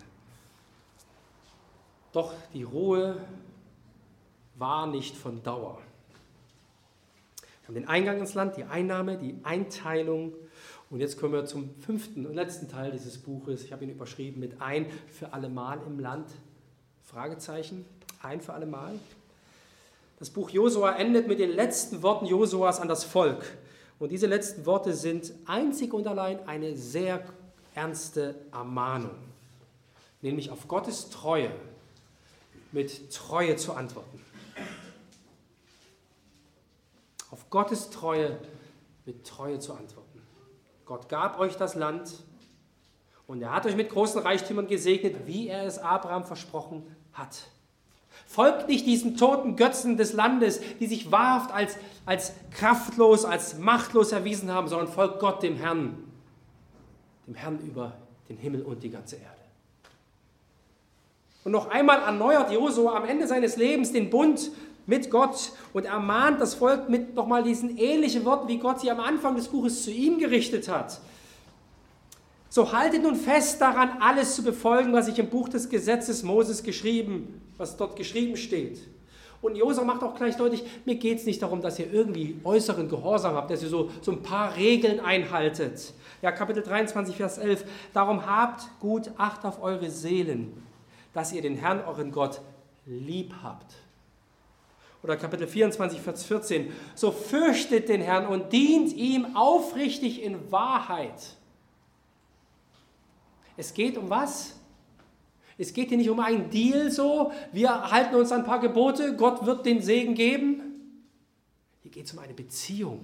Doch die Ruhe war nicht von Dauer. Wir haben den Eingang ins Land, die Einnahme, die Einteilung. Und jetzt kommen wir zum fünften und letzten Teil dieses Buches. Ich habe ihn überschrieben mit Ein für allemal im Land. Fragezeichen. Ein für allemal. Das Buch Josua endet mit den letzten Worten Josuas an das Volk. Und diese letzten Worte sind einzig und allein eine sehr ernste Ermahnung. Nämlich auf Gottes Treue mit Treue zu antworten. Auf Gottes Treue mit Treue zu antworten. Gott gab euch das Land Und er hat euch mit großen Reichtümern gesegnet, wie er es Abraham versprochen hat. Folgt nicht diesen toten Götzen des Landes, die sich wahrhaft als, als kraftlos, als machtlos erwiesen haben, sondern folgt Gott, dem Herrn, dem Herrn über den Himmel und die ganze Erde. Und noch einmal erneuert Josua am Ende seines Lebens den Bund mit Gott und ermahnt das Volk mit nochmal diesen ähnlichen Worten, wie Gott sie am Anfang des Buches zu ihm gerichtet hat. So haltet nun fest daran, alles zu befolgen, was ich im Buch des Gesetzes Moses geschrieben, was dort geschrieben steht. Und Josua macht auch gleich deutlich, mir geht es nicht darum, dass ihr irgendwie äußeren Gehorsam habt, dass ihr so, so ein paar Regeln einhaltet. Ja, Kapitel dreiundzwanzig, Vers elf. Darum habt gut Acht auf eure Seelen, dass ihr den Herrn, euren Gott, lieb habt. Oder Kapitel vierundzwanzig, Vers vierzehn. So fürchtet den Herrn und dient ihm aufrichtig in Wahrheit. Es geht um was? Es geht hier nicht um einen Deal so, wir halten uns an ein paar Gebote, Gott wird den Segen geben. Hier geht es um eine Beziehung.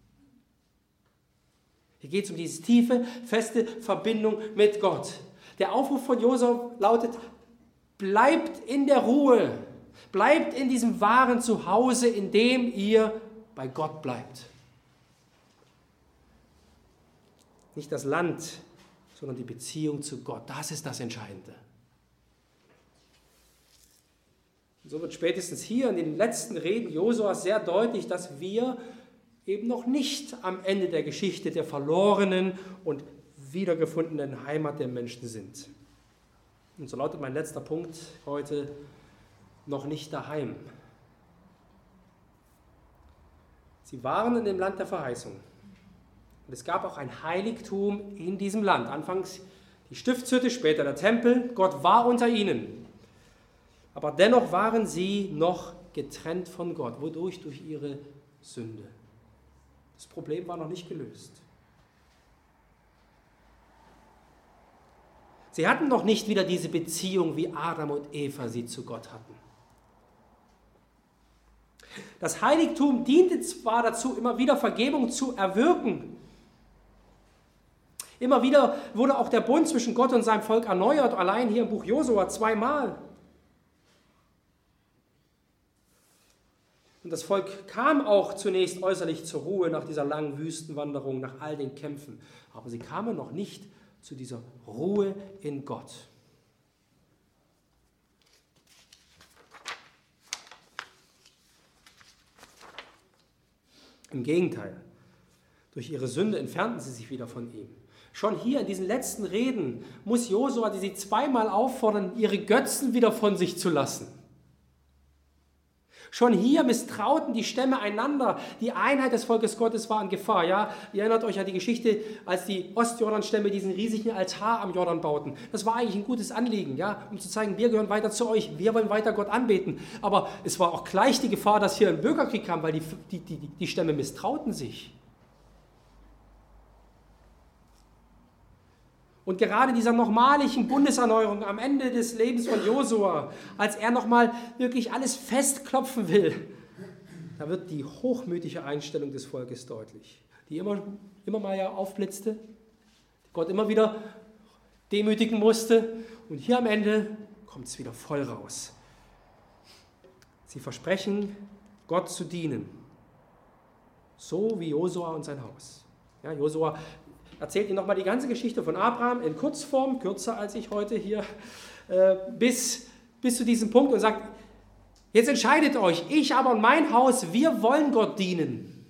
Hier geht es um diese tiefe, feste Verbindung mit Gott. Der Aufruf von Josua lautet, bleibt in der Ruhe, bleibt in diesem wahren Zuhause, in dem ihr bei Gott bleibt. Nicht das Land, sondern die Beziehung zu Gott, das ist das Entscheidende. Und so wird spätestens hier in den letzten Reden Josuas sehr deutlich, dass wir eben noch nicht am Ende der Geschichte der verlorenen und wiedergefundenen Heimat der Menschen sind. Und so lautet mein letzter Punkt heute, noch nicht daheim. Sie waren in dem Land der Verheißung. Und es gab auch ein Heiligtum in diesem Land. Anfangs die Stiftshütte, später der Tempel. Gott war unter ihnen. Aber dennoch waren sie noch getrennt von Gott. Wodurch? Durch ihre Sünde. Das Problem war noch nicht gelöst. Sie hatten noch nicht wieder diese Beziehung, wie Adam und Eva sie zu Gott hatten. Das Heiligtum diente zwar dazu, immer wieder Vergebung zu erwirken. Immer wieder wurde auch der Bund zwischen Gott und seinem Volk erneuert, allein hier im Buch Josua zweimal. Und das Volk kam auch zunächst äußerlich zur Ruhe nach dieser langen Wüstenwanderung, nach all den Kämpfen. Aber sie kamen noch nicht zu dieser Ruhe in Gott. Im Gegenteil, durch ihre Sünde entfernten sie sich wieder von ihm. Schon hier in diesen letzten Reden muss Josua die sie zweimal auffordern, ihre Götzen wieder von sich zu lassen. Schon hier misstrauten die Stämme einander. Die Einheit des Volkes Gottes war in Gefahr. Ja, ihr erinnert euch an die Geschichte, als die Ostjordan-Stämme diesen riesigen Altar am Jordan bauten. Das war eigentlich ein gutes Anliegen, ja, um zu zeigen, wir gehören weiter zu euch, wir wollen weiter Gott anbeten. Aber es war auch gleich die Gefahr, dass hier ein Bürgerkrieg kam, weil die, die, die, die Stämme misstrauten sich. Und gerade dieser nochmaligen Bundeserneuerung am Ende des Lebens von Josua, als er nochmal wirklich alles festklopfen will, da wird die hochmütige Einstellung des Volkes deutlich, die immer, immer mal ja aufblitzte, die Gott immer wieder demütigen musste. Und hier am Ende kommt es wieder voll raus. Sie versprechen, Gott zu dienen, so wie Josua und sein Haus. Ja, Josua erzählt Ihnen nochmal die ganze Geschichte von Abraham in Kurzform, kürzer als ich heute hier, äh, bis, bis zu diesem Punkt und sagt, jetzt entscheidet euch, ich aber und mein Haus, wir wollen Gott dienen.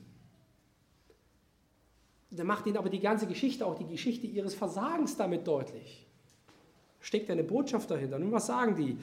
Dann macht Ihnen aber die ganze Geschichte, auch die Geschichte Ihres Versagens damit deutlich. Steckt eine Botschaft dahinter. Nun, was sagen die?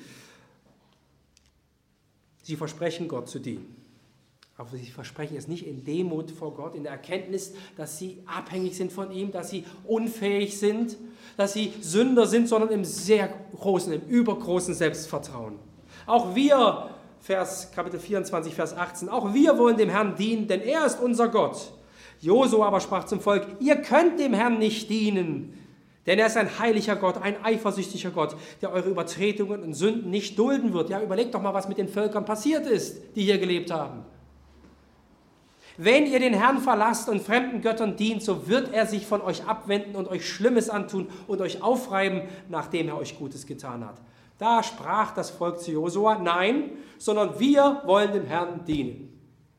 Sie versprechen, Gott zu dienen. Aber sie versprechen es nicht in Demut vor Gott, in der Erkenntnis, dass sie abhängig sind von ihm, dass sie unfähig sind, dass sie Sünder sind, sondern im sehr großen, im übergroßen Selbstvertrauen. Auch wir, Vers, Kapitel vierundzwanzig, Vers achtzehn, auch wir wollen dem Herrn dienen, denn er ist unser Gott. Josua aber sprach zum Volk, ihr könnt dem Herrn nicht dienen, denn er ist ein heiliger Gott, ein eifersüchtiger Gott, der eure Übertretungen und Sünden nicht dulden wird. Ja, überlegt doch mal, was mit den Völkern passiert ist, die hier gelebt haben. Wenn ihr den Herrn verlasst und fremden Göttern dient, so wird er sich von euch abwenden und euch Schlimmes antun und euch aufreiben, nachdem er euch Gutes getan hat. Da sprach das Volk zu Josua, nein, sondern wir wollen dem Herrn dienen.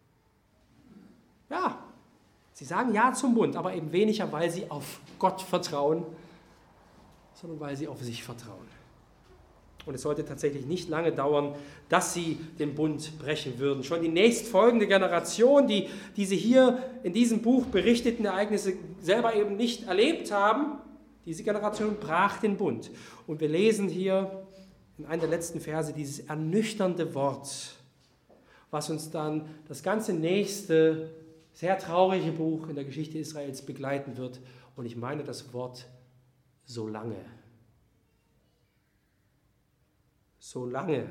Ja, sie sagen Ja zum Bund, aber eben weniger, weil sie auf Gott vertrauen, sondern weil sie auf sich vertrauen. Und es sollte tatsächlich nicht lange dauern, dass sie den Bund brechen würden. Schon die nächstfolgende Generation, die diese hier in diesem Buch berichteten Ereignisse selber eben nicht erlebt haben, diese Generation brach den Bund. Und wir lesen hier in einem der letzten Verse dieses ernüchternde Wort, was uns dann das ganze nächste, sehr traurige Buch in der Geschichte Israels begleiten wird. Und ich meine das Wort solange. Solange.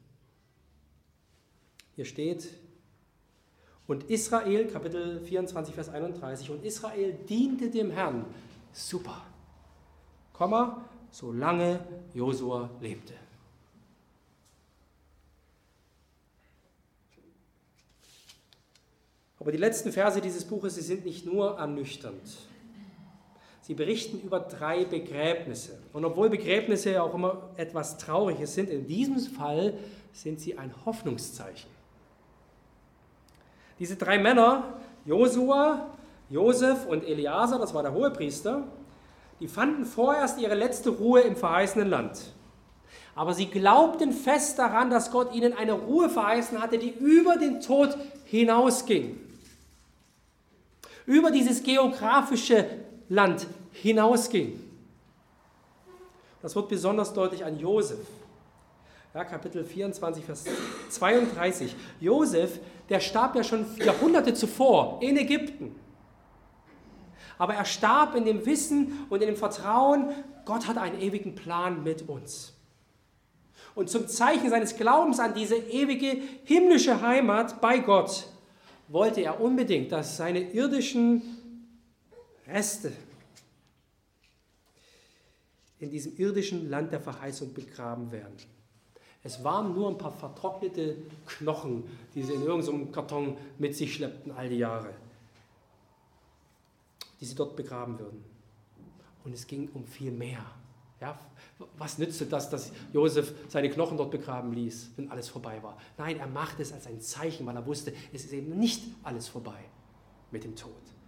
Hier steht, und Israel, Kapitel vierundzwanzig, Vers einunddreißig, und Israel diente dem Herrn. Super. Komma, solange Josua lebte. Aber die letzten Verse dieses Buches, sie sind nicht nur ernüchternd. Sie berichten über drei Begräbnisse. Und obwohl Begräbnisse ja auch immer etwas Trauriges sind, in diesem Fall sind sie ein Hoffnungszeichen. Diese drei Männer, Josua, Josef und Eleazar, das war der Hohepriester, die fanden vorerst ihre letzte Ruhe im verheißenen Land. Aber sie glaubten fest daran, dass Gott ihnen eine Ruhe verheißen hatte, die über den Tod hinausging. Über dieses geografische Land hinausging. Das wird besonders deutlich an Josef. Ja, Kapitel vierundzwanzig, Vers zweiunddreißig. Josef, der starb ja schon Jahrhunderte zuvor in Ägypten. Aber er starb in dem Wissen und in dem Vertrauen, Gott hat einen ewigen Plan mit uns. Und zum Zeichen seines Glaubens an diese ewige himmlische Heimat bei Gott wollte er unbedingt, dass seine irdischen Reste in diesem irdischen Land der Verheißung begraben werden. Es waren nur ein paar vertrocknete Knochen, die sie in irgendeinem Karton mit sich schleppten all die Jahre, die sie dort begraben würden. Und es ging um viel mehr. Ja, was nützte das, dass Josef seine Knochen dort begraben ließ, wenn alles vorbei war? Nein, er machte es als ein Zeichen, weil er wusste, es ist eben nicht alles vorbei mit dem Tod.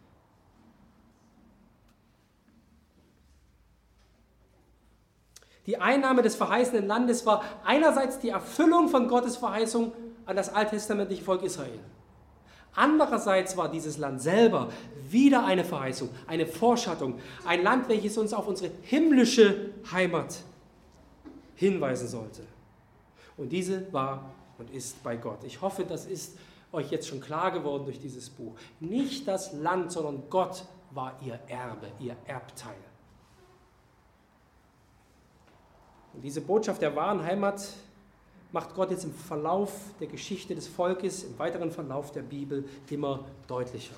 Die Einnahme des verheißenen Landes war einerseits die Erfüllung von Gottes Verheißung an das alttestamentliche Volk Israel. Andererseits war dieses Land selber wieder eine Verheißung, eine Vorschattung, ein Land, welches uns auf unsere himmlische Heimat hinweisen sollte. Und diese war und ist bei Gott. Ich hoffe, das ist euch jetzt schon klar geworden durch dieses Buch. Nicht das Land, sondern Gott war ihr Erbe, ihr Erbteil. Und diese Botschaft der wahren Heimat macht Gott jetzt im Verlauf der Geschichte des Volkes, im weiteren Verlauf der Bibel immer deutlicher.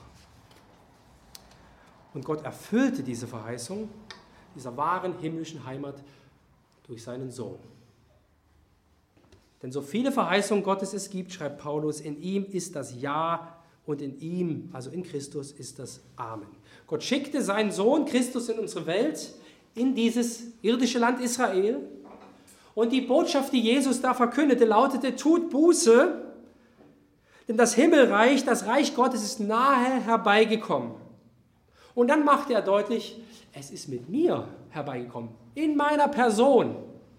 Und Gott erfüllte diese Verheißung dieser wahren himmlischen Heimat durch seinen Sohn. Denn so viele Verheißungen Gottes es gibt, schreibt Paulus, in ihm ist das Ja und in ihm, also in Christus, ist das Amen. Gott schickte seinen Sohn Christus in unsere Welt, in dieses irdische Land Israel. Und die Botschaft, die Jesus da verkündete, lautete, tut Buße, denn das Himmelreich, das Reich Gottes ist nahe herbeigekommen. Und dann machte er deutlich, es ist mit mir herbeigekommen, in meiner Person.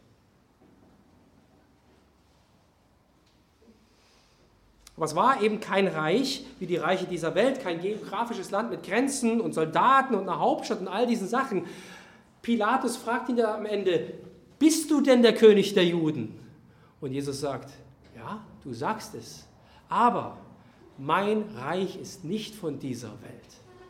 Aber es war eben kein Reich wie die Reiche dieser Welt, kein geografisches Land mit Grenzen und Soldaten und einer Hauptstadt und all diesen Sachen. Pilatus fragt ihn da am Ende, bist du denn der König der Juden? Und Jesus sagt, ja, du sagst es, aber mein Reich ist nicht von dieser Welt.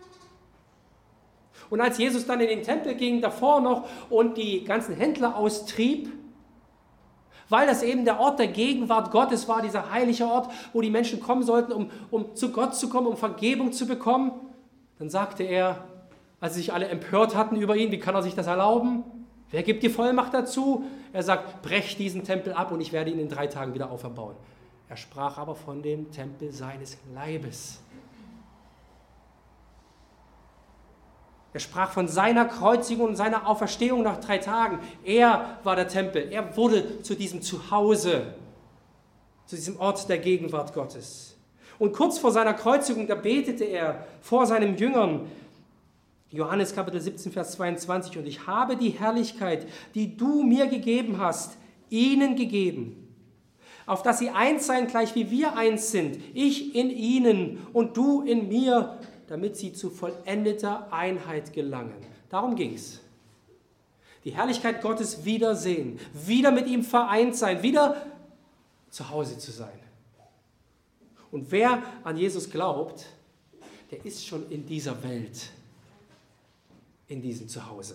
Und als Jesus dann in den Tempel ging, davor noch, und die ganzen Händler austrieb, weil das eben der Ort der Gegenwart Gottes war, dieser heilige Ort, wo die Menschen kommen sollten, um, um zu Gott zu kommen, um Vergebung zu bekommen, dann sagte er, als sich alle empört hatten über ihn, wie kann er sich das erlauben? Wer gibt die Vollmacht dazu? Er sagt, brech diesen Tempel ab und ich werde ihn in drei Tagen wieder auferbauen. Er sprach aber von dem Tempel seines Leibes. Er sprach von seiner Kreuzigung und seiner Auferstehung nach drei Tagen. Er war der Tempel. Er wurde zu diesem Zuhause, zu diesem Ort der Gegenwart Gottes. Und kurz vor seiner Kreuzigung, da betete er vor seinen Jüngern, Johannes Kapitel siebzehn, Vers zweiundzwanzig, und ich habe die Herrlichkeit, die du mir gegeben hast, ihnen gegeben, auf dass sie eins seien, gleich wie wir eins sind, ich in ihnen und du in mir, damit sie zu vollendeter Einheit gelangen. Darum ging es. Die Herrlichkeit Gottes wiedersehen, wieder mit ihm vereint sein, wieder zu Hause zu sein. Und wer an Jesus glaubt, der ist schon in dieser Welt, in diesem Zuhause.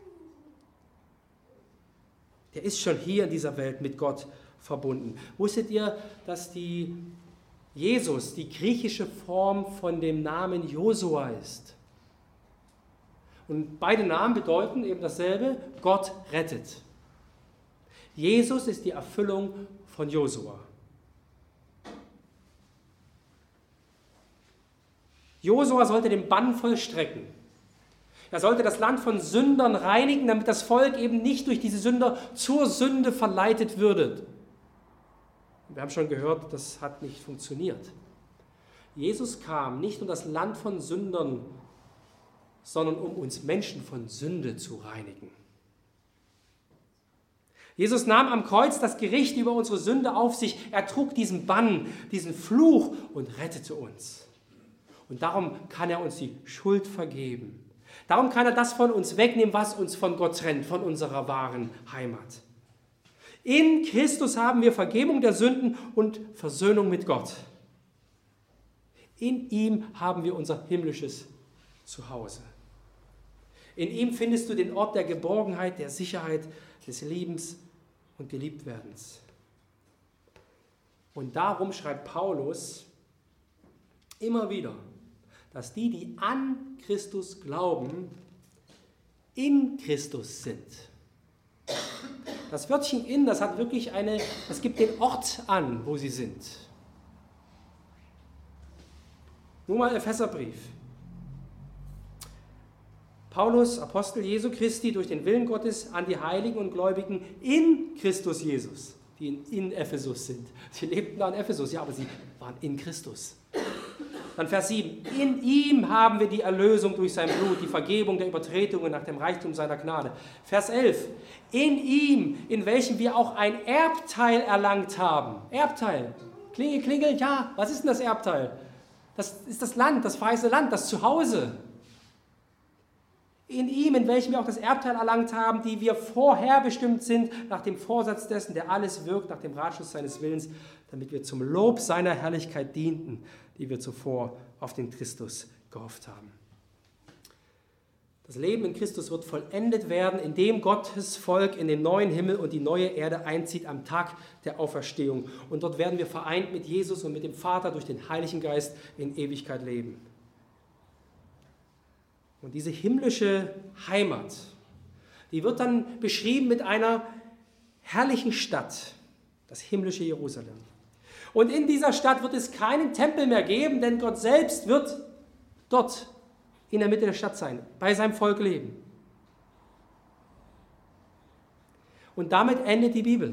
Der ist schon hier in dieser Welt mit Gott verbunden. Wusstet ihr, dass die Jesus die griechische Form von dem Namen Josua ist? Und beide Namen bedeuten eben dasselbe: Gott rettet. Jesus ist die Erfüllung von Josua. Josua sollte den Bann vollstrecken. Er sollte das Land von Sündern reinigen, damit das Volk eben nicht durch diese Sünder zur Sünde verleitet würde. Wir haben schon gehört, das hat nicht funktioniert. Jesus kam nicht um das Land von Sündern, sondern um uns Menschen von Sünde zu reinigen. Jesus nahm am Kreuz das Gericht über unsere Sünde auf sich. Er trug diesen Bann, diesen Fluch und rettete uns. Und darum kann er uns die Schuld vergeben. Darum kann er das von uns wegnehmen, was uns von Gott trennt, von unserer wahren Heimat. In Christus haben wir Vergebung der Sünden und Versöhnung mit Gott. In ihm haben wir unser himmlisches Zuhause. In ihm findest du den Ort der Geborgenheit, der Sicherheit, des Liebens und Geliebtwerdens. Und darum schreibt Paulus immer wieder, dass die, die an Christus glauben, in Christus sind. Das Wörtchen in, das hat wirklich eine, das gibt den Ort an, wo sie sind. Nur mal Epheserbrief. Paulus, Apostel Jesu Christi, durch den Willen Gottes an die Heiligen und Gläubigen in Christus Jesus, die in, in Ephesus sind. Sie lebten da in Ephesus, ja, aber sie waren in Christus. Dann Vers sieben. In ihm haben wir die Erlösung durch sein Blut, die Vergebung der Übertretungen nach dem Reichtum seiner Gnade. Vers elf. In ihm, in welchem wir auch ein Erbteil erlangt haben. Erbteil. Klingel, klingel, ja, was ist denn das Erbteil? Das ist das Land, das verheißene Land, das Zuhause. In ihm, in welchem wir auch das Erbteil erlangt haben, die wir vorherbestimmt sind, nach dem Vorsatz dessen, der alles wirkt, nach dem Ratschluss seines Willens, damit wir zum Lob seiner Herrlichkeit dienten, die wir zuvor auf den Christus gehofft haben. Das Leben in Christus wird vollendet werden, indem Gottes Volk in den neuen Himmel und die neue Erde einzieht am Tag der Auferstehung. Und dort werden wir vereint mit Jesus und mit dem Vater durch den Heiligen Geist in Ewigkeit leben. Und diese himmlische Heimat, die wird dann beschrieben mit einer herrlichen Stadt, das himmlische Jerusalem. Und in dieser Stadt wird es keinen Tempel mehr geben, denn Gott selbst wird dort in der Mitte der Stadt sein, bei seinem Volk leben. Und damit endet die Bibel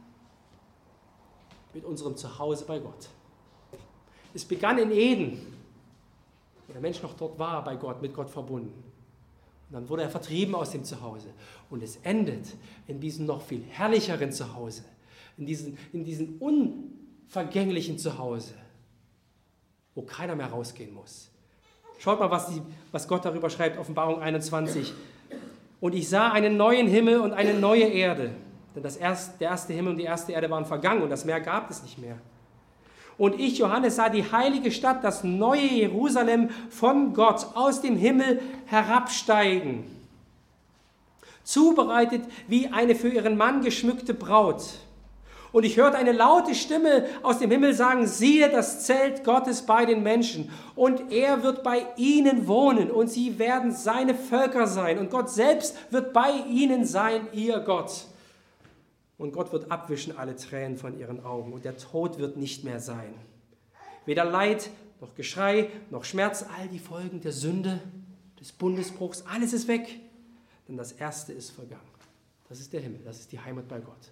mit unserem Zuhause bei Gott. Es begann in Eden, wo der Mensch noch dort war, bei Gott, mit Gott verbunden. Und dann wurde er vertrieben aus dem Zuhause. Und es endet in diesem noch viel herrlicheren Zuhause, in diesem, in diesem unvergänglichen Zuhause, wo keiner mehr rausgehen muss. Schaut mal, was, die, was Gott darüber schreibt, Offenbarung einundzwanzig. Und ich sah einen neuen Himmel und eine neue Erde. Denn das erste, der erste Himmel und die erste Erde waren vergangen und das Meer gab es nicht mehr. Und ich, Johannes, sah die heilige Stadt, das neue Jerusalem, von Gott aus dem Himmel herabsteigen, zubereitet wie eine für ihren Mann geschmückte Braut. Und ich hörte eine laute Stimme aus dem Himmel sagen, siehe das Zelt Gottes bei den Menschen, und er wird bei ihnen wohnen, und sie werden seine Völker sein, und Gott selbst wird bei ihnen sein, ihr Gott. Und Gott wird abwischen alle Tränen von ihren Augen, und der Tod wird nicht mehr sein. Weder Leid, noch Geschrei, noch Schmerz, all die Folgen der Sünde, des Bundesbruchs, alles ist weg. Denn das Erste ist vergangen. Das ist der Himmel, das ist die Heimat bei Gott.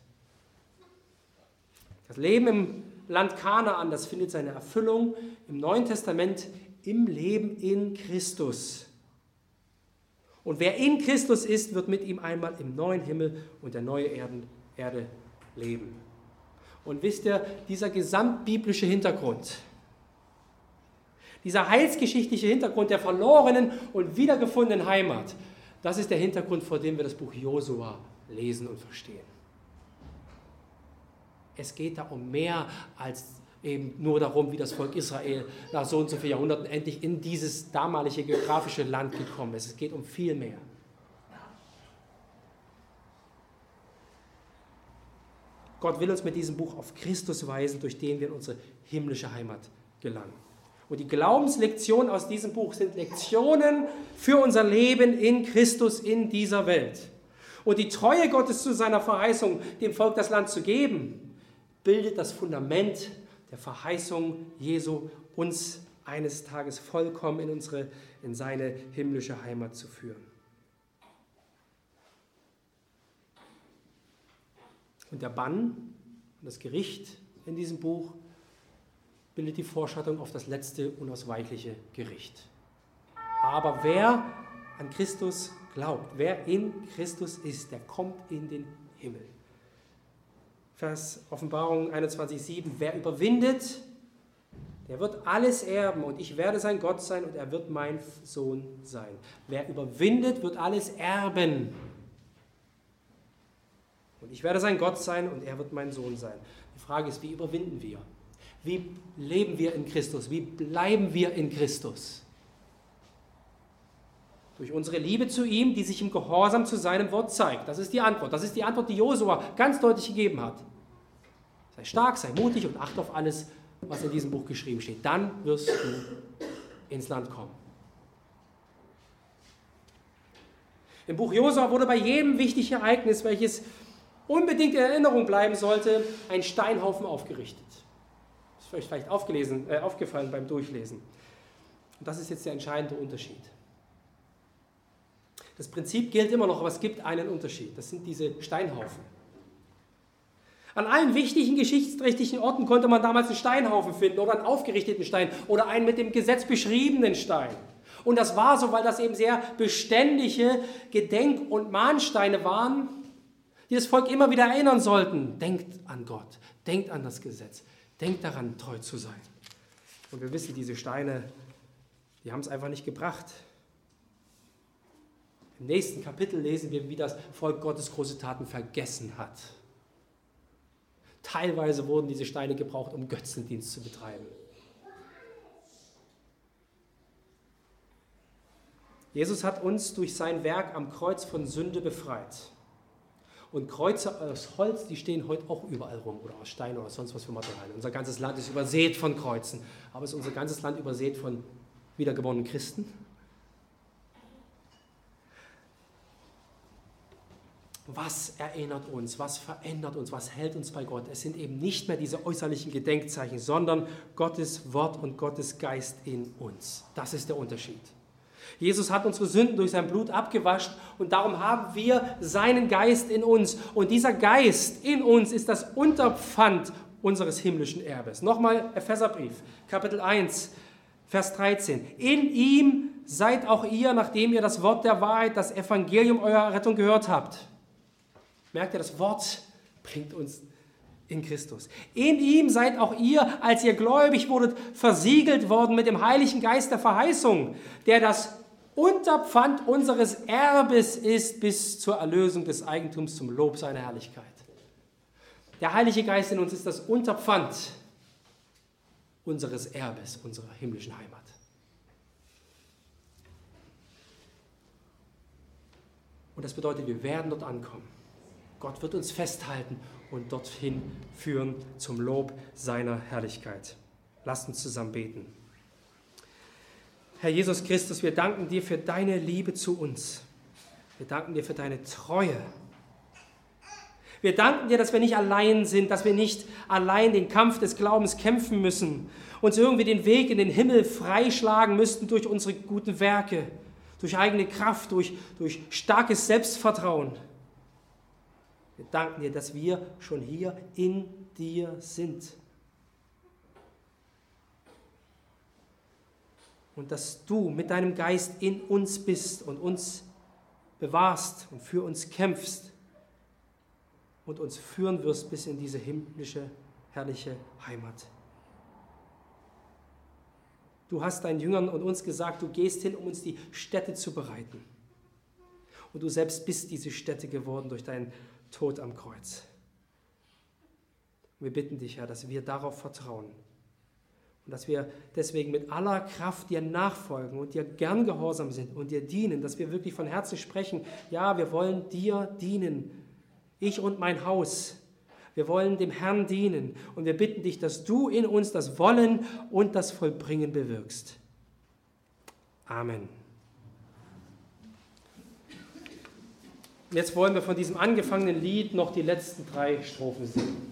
Das Leben im Land Kanaan, das findet seine Erfüllung im Neuen Testament im Leben in Christus. Und wer in Christus ist, wird mit ihm einmal im neuen Himmel und der neuen Erden, Erde leben. Und wisst ihr, dieser gesamtbiblische Hintergrund, dieser heilsgeschichtliche Hintergrund der verlorenen und wiedergefundenen Heimat, das ist der Hintergrund, vor dem wir das Buch Josua lesen und verstehen. Es geht da um mehr als eben nur darum, wie das Volk Israel nach so und so vielen Jahrhunderten endlich in dieses damalige geografische Land gekommen ist. Es geht um viel mehr. Gott will uns mit diesem Buch auf Christus weisen, durch den wir in unsere himmlische Heimat gelangen. Und die Glaubenslektionen aus diesem Buch sind Lektionen für unser Leben in Christus in dieser Welt. Und die Treue Gottes zu seiner Verheißung, dem Volk das Land zu geben, bildet das Fundament der Verheißung Jesu, uns eines Tages vollkommen in, unsere, in seine himmlische Heimat zu führen. Und der Bann und das Gericht in diesem Buch bildet die Vorschattung auf das letzte unausweichliche Gericht. Aber wer an Christus glaubt, wer in Christus ist, der kommt in den Himmel. Vers Offenbarung einundzwanzig sieben, wer überwindet, der wird alles erben und ich werde sein Gott sein und er wird mein Sohn sein. Wer überwindet, wird alles erben. Und ich werde sein Gott sein und er wird mein Sohn sein. Die Frage ist, wie überwinden wir? Wie leben wir in Christus? Wie bleiben wir in Christus? Durch unsere Liebe zu ihm, die sich im Gehorsam zu seinem Wort zeigt. Das ist die Antwort. Das ist die Antwort, die Josua ganz deutlich gegeben hat. Sei stark, sei mutig und achte auf alles, was in diesem Buch geschrieben steht. Dann wirst du ins Land kommen. Im Buch Josua wurde bei jedem wichtigen Ereignis, welches unbedingt in Erinnerung bleiben sollte, ein Steinhaufen aufgerichtet. Das ist euch vielleicht aufgelesen, äh, aufgefallen beim Durchlesen. Und das ist jetzt der entscheidende Unterschied. Das Prinzip gilt immer noch, aber es gibt einen Unterschied. Das sind diese Steinhaufen. An allen wichtigen geschichtsträchtigen Orten konnte man damals einen Steinhaufen finden oder einen aufgerichteten Stein oder einen mit dem Gesetz beschriebenen Stein. Und das war so, weil das eben sehr beständige Gedenk- und Mahnsteine waren, die das Volk immer wieder erinnern sollten. Denkt an Gott, denkt an das Gesetz, denkt daran, treu zu sein. Und wir wissen, diese Steine, die haben es einfach nicht gebracht. Im nächsten Kapitel lesen wir, wie das Volk Gottes große Taten vergessen hat. Teilweise wurden diese Steine gebraucht, um Götzendienst zu betreiben. Jesus hat uns durch sein Werk am Kreuz von Sünde befreit. Und Kreuze aus Holz, die stehen heute auch überall rum, oder aus Stein oder sonst was für Materialien. Unser ganzes Land ist übersät von Kreuzen. Aber ist unser ganzes Land übersät von wiedergeborenen Christen? Was erinnert uns, was verändert uns, was hält uns bei Gott? Es sind eben nicht mehr diese äußerlichen Gedenkzeichen, sondern Gottes Wort und Gottes Geist in uns. Das ist der Unterschied. Jesus hat unsere Sünden durch sein Blut abgewaschen und darum haben wir seinen Geist in uns. Und dieser Geist in uns ist das Unterpfand unseres himmlischen Erbes. Nochmal Epheserbrief, Kapitel eins, Vers dreizehn. In ihm seid auch ihr, nachdem ihr das Wort der Wahrheit, das Evangelium eurer Rettung gehört habt. Merkt ihr, das Wort bringt uns in Christus. In ihm seid auch ihr, als ihr gläubig wurdet, versiegelt worden mit dem Heiligen Geist der Verheißung, der das Unterpfand unseres Erbes ist bis zur Erlösung des Eigentums zum Lob seiner Herrlichkeit. Der Heilige Geist in uns ist das Unterpfand unseres Erbes, unserer himmlischen Heimat. Und das bedeutet, wir werden dort ankommen. Gott wird uns festhalten und dorthin führen zum Lob seiner Herrlichkeit. Lasst uns zusammen beten. Herr Jesus Christus, wir danken dir für deine Liebe zu uns. Wir danken dir für deine Treue. Wir danken dir, dass wir nicht allein sind, dass wir nicht allein den Kampf des Glaubens kämpfen müssen, uns irgendwie den Weg in den Himmel freischlagen müssten durch unsere guten Werke, durch eigene Kraft, durch, durch starkes Selbstvertrauen. Wir danken dir, dass wir schon hier in dir sind. Und dass du mit deinem Geist in uns bist und uns bewahrst und für uns kämpfst und uns führen wirst bis in diese himmlische, herrliche Heimat. Du hast deinen Jüngern und uns gesagt, du gehst hin, um uns die Stätte zu bereiten. Und du selbst bist diese Stätte geworden durch deinen Tod am Kreuz. Und wir bitten dich, Herr, dass wir darauf vertrauen. Und dass wir deswegen mit aller Kraft dir nachfolgen und dir gern gehorsam sind und dir dienen, dass wir wirklich von Herzen sprechen, ja, wir wollen dir dienen, ich und mein Haus. Wir wollen dem Herrn dienen und wir bitten dich, dass du in uns das Wollen und das Vollbringen bewirkst. Amen. Jetzt wollen wir von diesem angefangenen Lied noch die letzten drei Strophen singen.